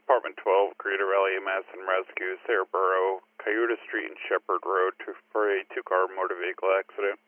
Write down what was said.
Department 12, Greater Valley EMS and Rescue, Sarah Burrow, Cayuta Street and Shepherd Road for a two-car motor vehicle accident.